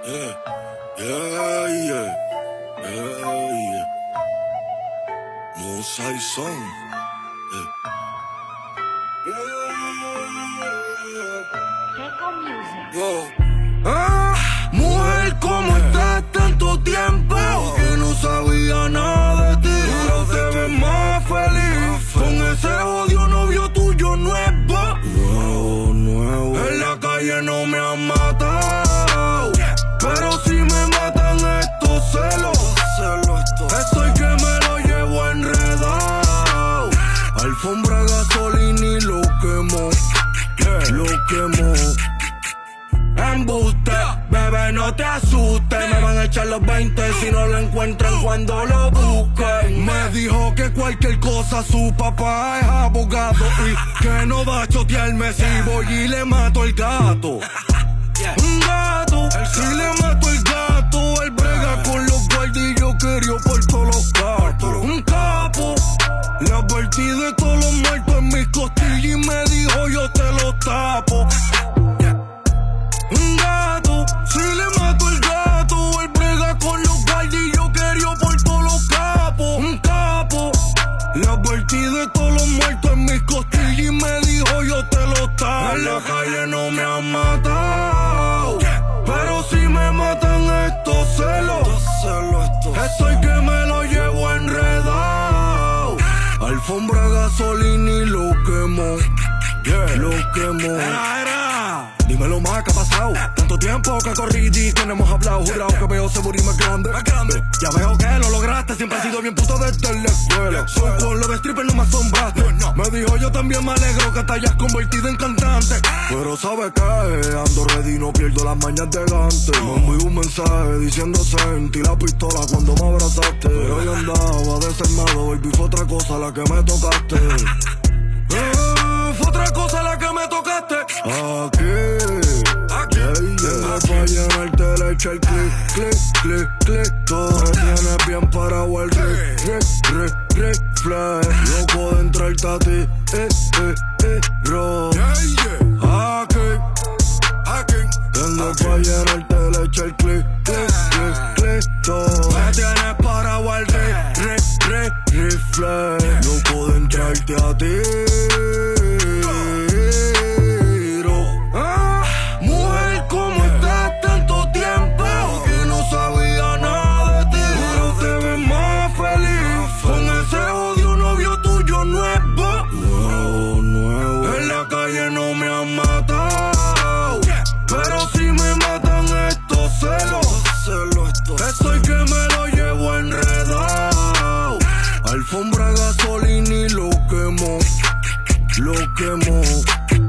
Yeah, yeah, yeah, yeah, yeah. Mosaic Son. Keiko Music. Mujer, ¿cómo estás? Tanto tiempo que no sabía nada de ti. Ahora te ves más feliz con ese odio novio tuyo nuevo. Nuevo. En la calle no me han matado, pero si me matan estos celos. Estoy que me lo llevo enredado. Alfombra, gasolina y lo quemo. Lo quemo. Embuste, bebé, no te asustes. Me van a echar los 20 si no lo encuentran cuando lo busquen. Me dijo que cualquier cosa su papá es abogado y que no va a chotearme si voy y le mato el gato. Un gato, si le mato el gato, él brega con los guardillos queridos por todos los gatos. Un capo, le advertí de todos los muertos en mis costillas y me dijo yo te lo tapo. Un gato, si le mato el gato, él brega con los guardillos queridos por todos los capos. Un capo, le advertí de todos los muertos en mis costillas y me dijo yo te lo tapo. En la calle no me han matado, pero si me matan estos celos. Estoy que me lo llevo enredado. Alfombra, gasolina y lo quemo. Lo quemo. Dímelo más, ¿qué ha pasado? Tanto tiempo que corrí y que no hemos hablado. Jurado que veo ese morir más grande. Ya veo que lo lograste, siempre has sido bien puto desde la escuela. Soy con lo de stripper, no me asombraste. Me dijo yo también me alegro que te hayas convertido en cantante. Pero ¿sabes qué? Ando ready, no pierdo las mañas de gante. Me envió un mensaje diciendo sentí la pistola cuando me abrazaste. Pero yo andaba desarmado, baby, fue otra cosa la que me tocaste. Fue otra cosa la que me tocaste. Aquí, tengo pa' llenarte le echa el clic, clic, clic, clic. Todo me tienes bien parado el rifle. Loco de entrarte a ti, Aquí, tengo pa' llenarte le echa el clic, clic, clic, clic. Todo me tienes parado el rifle. Loco de entrarte a ti. No me han matado, pero si me matan estos celos. Estoy que me lo llevo enredado. Alfombra, gasolina y lo quemo. Lo quemo.